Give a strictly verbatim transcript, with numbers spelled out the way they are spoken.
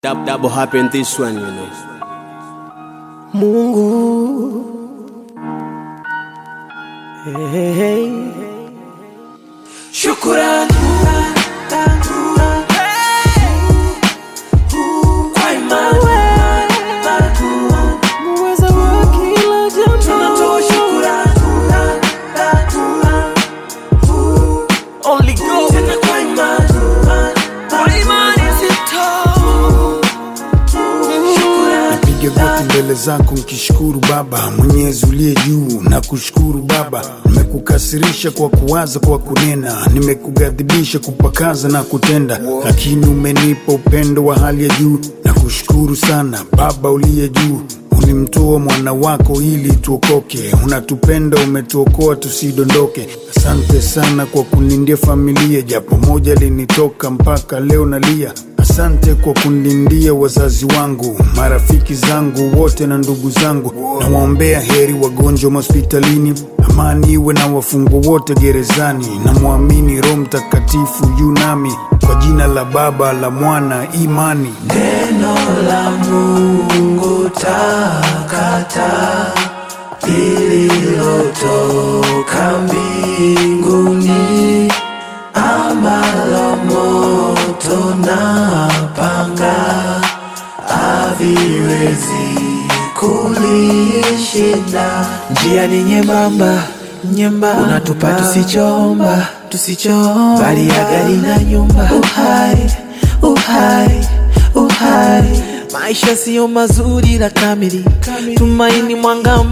Dab double happen this one, you know. Mungu, hey, hey. Shukrani kwa imani muweza wa kila jambo, tunatoa shukrani only go tena kwa imani, kwa imani zito. Nipige goti mbele zako nikishukuru Baba Mwenyezi uliye juu, na kushukuru Baba. Nimekukasirisha kwa kuwaza, kwa kunena, nimekugadhibisha kupakaza na kutenda, lakini umenipa upendo wa hali ya juu. Na kushukuru sana Baba uliye juu, ulimtoa mwana wako ili tuokoke. Unatupenda, umetuokoa tusidondoke. Asante sana kwa kunindia familia, japo moja linitoka mpaka leo nalia. Asante kwa kunindia wazazi wangu, marafiki zangu wote na ndugu zangu. Nawaombea heri wagonjwa hospitalini, amani iwe na wafungwa wote gerezani. Na muamini Roho Mtakatifu yu nami, kwa jina la Baba, la Mwana, imani. Neno la Mungu takata lililotoka mbinguni, ambalo moto na panga haviwezi kulishinda. Njia ni nyembamba, nyembamba, unatupa tusichomba, tusichomba, bali ya gari na nyumba. Uhai, uhai, uhai, maisha siyo mazuri la kamili, tumaini mwanga